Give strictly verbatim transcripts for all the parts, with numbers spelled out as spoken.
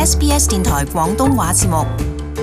S B S 電台廣東話節目。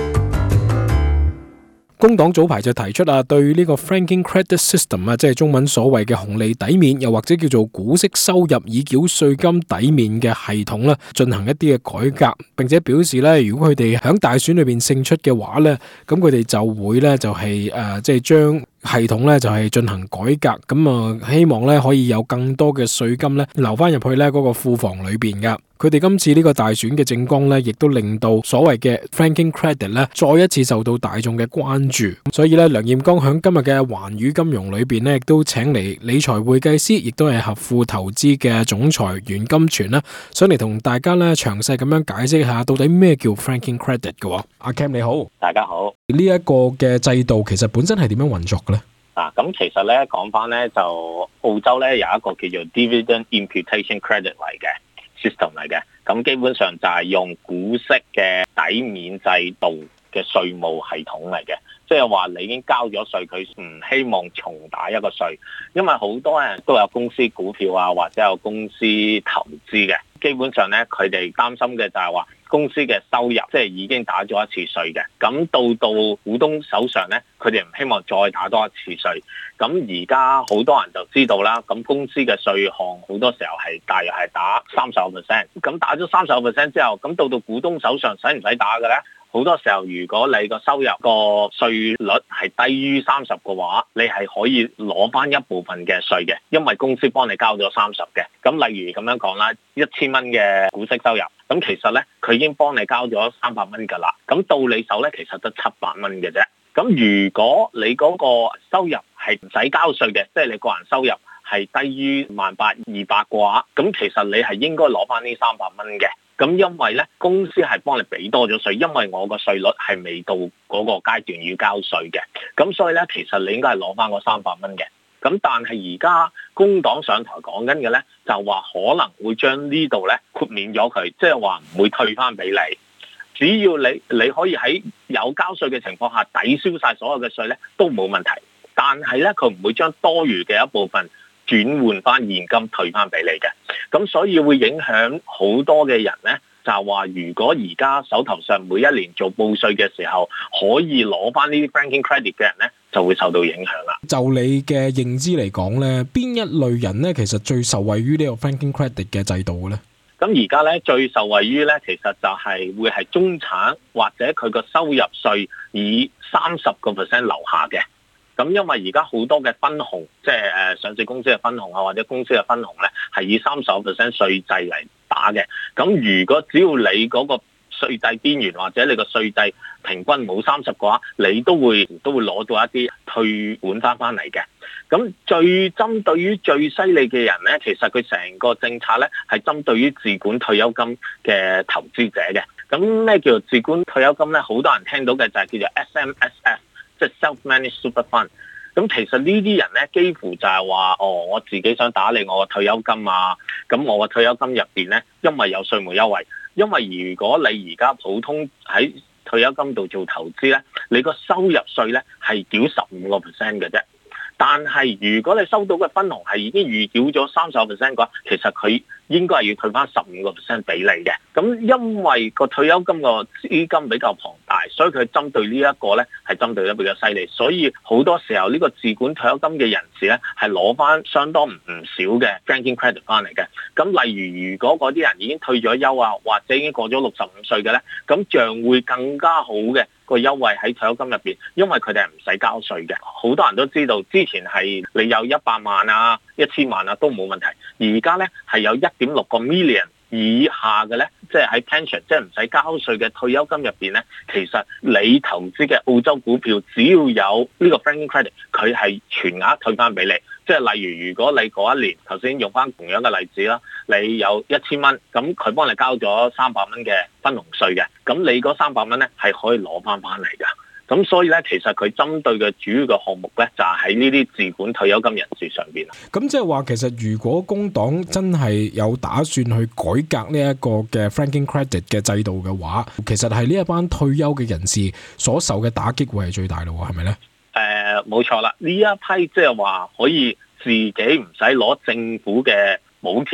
工黨早排就提出啊，對呢個 Franking Credit System 啊，即係中文所謂嘅紅利抵免，又或者叫做股息收入以繳稅金抵免嘅系統啦，進行一啲嘅改革，並且表示咧，如果佢哋喺大選裏邊勝出嘅話咧，咁佢哋就會咧就係誒，即係將系統咧就係進行改革，咁啊希望咧可以有更多嘅稅金咧留翻入去咧嗰個庫房裏邊噶。佢哋今次呢個大選嘅政綱咧，亦都令到所謂嘅 Franking Credit 咧再一次受到大眾嘅關注。所以咧，梁彥剛喺今日嘅環宇金融裏邊咧，亦都請嚟理財會計師，亦都係合富投資嘅總裁袁金泉啦，上嚟同大家咧詳細咁樣解釋下到底咩叫 Franking Credit 嘅。阿 Cam 你好， 大家好。 呢一個嘅制度其實本身係點樣運作嘅咧？ 啊，咁其實咧講翻咧，就澳洲咧有一個叫做 Dividend Imputation Credit 嚟嘅 system 嚟嘅，咁基本上就係用股息嘅抵免制度嘅稅務系統嚟嘅，即係話你已經交咗稅，佢唔希望重打一個稅，因為好多人都有公司股票啊，或者有公司投資嘅，基本上咧佢哋擔心嘅就係話公司嘅收入即係已經打咗一次稅嘅，咁到到股東手上咧，佢哋唔希望再打多一次稅。咁而家好多人就知道啦，咁公司嘅稅項好多時候係大約係打三十個 percent，咁打咗三十個 percent 之後，咁到到股東手上使唔使打嘅咧？好多時候，如果你個收入個稅率係低於三十嘅話，你係可以攞翻一部分嘅稅嘅，因為公司幫你交咗三十嘅。咁例如咁樣講啦，一千蚊嘅股息收入，咁其實咧佢已經幫你交咗三百蚊㗎啦。咁到你手咧，其實得七百蚊嘅啫。咁如果你嗰個收入係唔使交稅嘅，即係你個人收入係低於萬八二百嘅話，咁其實你係應該攞翻呢三百蚊嘅。咁因為咧，公司係幫你俾多咗稅，因為我個稅率係未到嗰個階段要交稅嘅，咁所以咧，其實你應該係攞翻嗰三百蚊嘅。咁但係而家工黨上台講緊嘅咧，就話可能會將呢度咧豁免咗佢，即係話唔會退翻俾你。只要你你可以喺有交稅嘅情況下抵消晒所有嘅稅咧，都冇問題。但係咧，佢唔會將多餘嘅一部分轉換翻現金退翻俾你嘅。咁所以會影響好多嘅人咧，就係話如果而家手頭上每一年做報稅嘅時候，可以攞翻呢啲 Franking Credit 嘅人咧，就會受到影響啦。 就你嘅認知嚟講咧，邊一類人咧，其實最受惠於呢個 Franking Credit 嘅制度嘅咧？ 咁而家咧最受惠於咧，其實就係會係中產或者佢個收入稅以三十個 percent 樓下嘅。咁因為而家好多嘅分紅，即係誒上市公司嘅分紅啊，或者公司嘅分紅咧，係以三十個 percent 稅制嚟打嘅。咁如果只要你嗰個稅制邊緣或者你個稅制平均冇三十嘅話，你都會都會攞到一啲退款翻翻嚟嘅。咁最針對於最犀利嘅人咧，其實佢成個政策咧係針對於自管退休金嘅投資者嘅。咁咩叫做自管退休金咧？好多人聽到嘅就係叫做 S M S F。即係 self-managed super fund，咁其實呢啲人咧，幾乎就係話，哦，我自己想打理我個退休金啊，咁我個退休金入邊咧，因為有稅務優惠，因為如果你而家普通喺退休金度做投資咧，你個收入稅咧係繳十五個 percent 嘅啫。但係如果你收到嘅分紅係已經預繳咗三十個 percent 嘅話，其實佢應該係要退翻十五個 percent 俾你嘅。咁因為個退休金個資金比較龐大，所以佢針對呢一個咧係針對得比較犀利。所以好多時候呢個自管退休金嘅人士咧係攞翻相當唔少嘅 Franking Credit 翻嚟嘅。咁例如如果嗰啲人已經退咗休啊，或者已經過咗六十五歲嘅咧，咁將會更加好嘅個優惠喺退休金入邊，因為佢哋係唔使交稅嘅。好多人都知道之前係你有一百萬啊、一千萬啊都冇問題，而家咧係有一點六個 million 以下嘅咧，即係喺 pension， 即係唔使交稅嘅退休金入邊咧，其實你投資嘅澳洲股票，只要有呢個 Franking Credit，佢係全額退翻俾你。即係例如，如果你嗰一年頭先用翻同樣嘅例子啦，你有一千蚊，咁佢幫你交咗三百蚊嘅分紅稅嘅，咁你嗰三百蚊咧係可以攞翻翻嚟㗎。咁所以咧，其實佢針對嘅主要嘅項目咧，就係喺呢啲自管退休金人士上邊。 咁即係話，其實如果工黨真係有打算去改革呢一個嘅 Franking Credit 嘅制度嘅話，其實係呢一班退休嘅人士所受嘅打擊會係最大咯，係咪咧？ 誒，冇錯啦，呢一批即係話可以自己唔使攞政府嘅補貼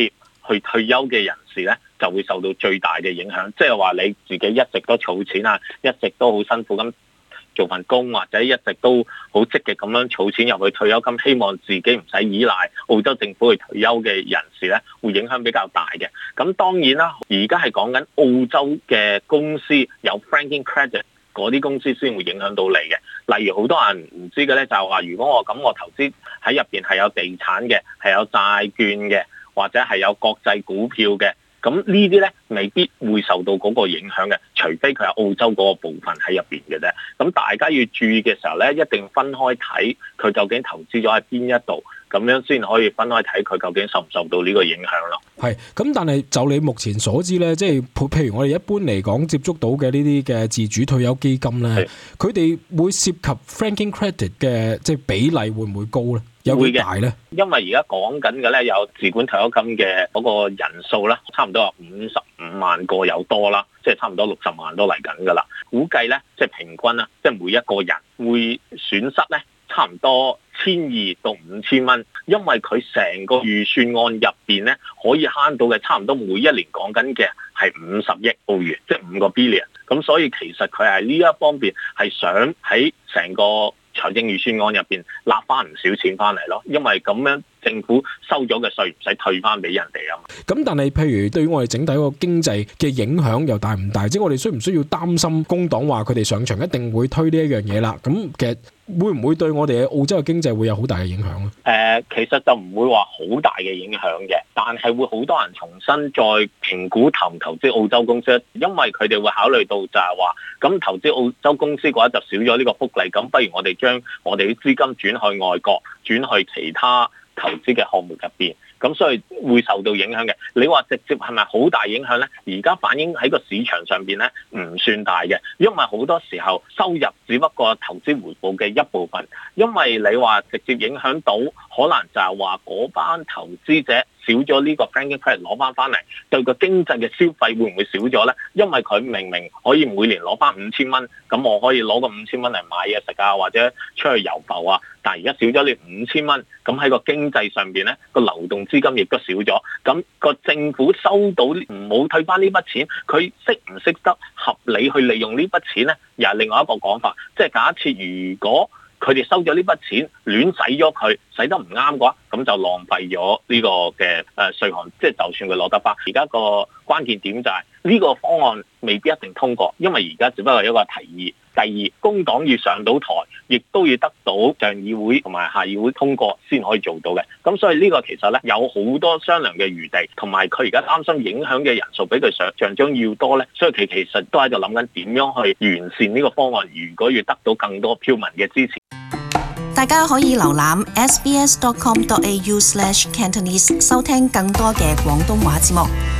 去退休嘅人士咧，就會受到最大嘅影響。即係話你自己一直都儲錢啊，一直都好辛苦咁做份工，或者一直都好積極咁樣儲錢入去退休金，希望自己唔使依賴澳洲政府去退休嘅人士咧，會影響比較大嘅。咁當然啦，而家係講緊澳洲嘅公司有 franking credit 嗰啲公司先會影響到你嘅。例如好多人唔知嘅咧，就係話如果我咁我投資喺入邊係有地產嘅，係有債券嘅，或者係有國際股票嘅。咁呢啲咧未必會受到嗰個影響嘅，除非佢係澳洲嗰個部分喺入邊嘅啫。咁大家要注意嘅時候咧，一定分開睇佢究竟投資咗喺邊一度，咁樣先可以分開睇佢究竟受唔受到呢個影響咯。 係，咁但係就你目前所知咧，即係譬如我哋一般嚟講接觸到嘅呢啲嘅自主退休基金咧，佢哋會涉及 franking credit 嘅即係比例會唔會高咧？有幾大咧？ 因為而家講緊嘅咧有自管退休金嘅嗰個人數啦，差唔多有五十五萬個有多啦，即係差唔多六十萬都嚟緊噶啦。估計咧即係平均啦，即係每一個人會損失咧差唔多千二到五千蚊，因為佢成個預算案入邊咧可以慳到嘅差唔多每一年講緊嘅係五十億澳元，即係五個 billion。咁所以其實佢係呢一方面係想喺成個財政預算案入邊納翻唔少錢翻嚟咯，因為咁樣政府收咗嘅稅唔使退翻俾人哋啊嘛。咁但係譬如對於我哋整體個經濟嘅影響又大唔大？即係我哋需唔需要擔心工黨話佢哋上場一定會推呢一樣嘢啦？咁其實會唔會對我哋澳洲嘅經濟會有好大嘅影響咧？誒、 呃，其實就唔會話好大嘅影響嘅，但係會好多人重新再評估投唔投資澳洲公司，因為佢哋會考慮到就係話，咁投資澳洲公司嘅話就少咗呢個福利，咁不如我哋將我哋啲資金轉去外國，轉去其他投資嘅項目入邊，咁所以會受到影響嘅。你話直接係咪好大影響呢？而家反映喺個市場上邊呢，唔算大嘅，因為好多時候收入只不過投資回報嘅一部分。因為你話直接影響到，可能就係話嗰班投資者少咗呢個 franking credit 攞翻翻嚟，對個經濟嘅消費會唔會少咗呢？因為佢明明可以每年攞翻五千蚊，咁我可以攞個五千蚊嚟買嘢食啊，或者出去遊浮啊。但係而家少咗你五千蚊，咁喺個經濟上邊咧，個流動資金亦都少咗。咁個政府收到唔好退翻呢筆錢，佢識唔識得合理去利用呢筆錢咧？又係另外一個講法。即係假設如果佢哋收咗呢筆錢，亂使咗佢，使得唔啱嘅話，咁就浪費咗呢個嘅誒稅項。即係就算佢攞得翻，而家個關鍵點就係呢個方案未必一定通過，因為而家只不過係一個提議。第二，工黨要上到台，亦都要得到上議會同埋下議會通過先可以做到嘅。咁所以呢個其實咧有好多商量嘅餘地，同埋佢而家擔心影響嘅人數比佢想象中要多咧，所以佢其實都喺度諗緊點樣去完善呢個方案。如果要得到更多票民嘅支持， 大家可以瀏覽 s b s dot com dot a u slash cantonese 收聽更多嘅廣東話節目。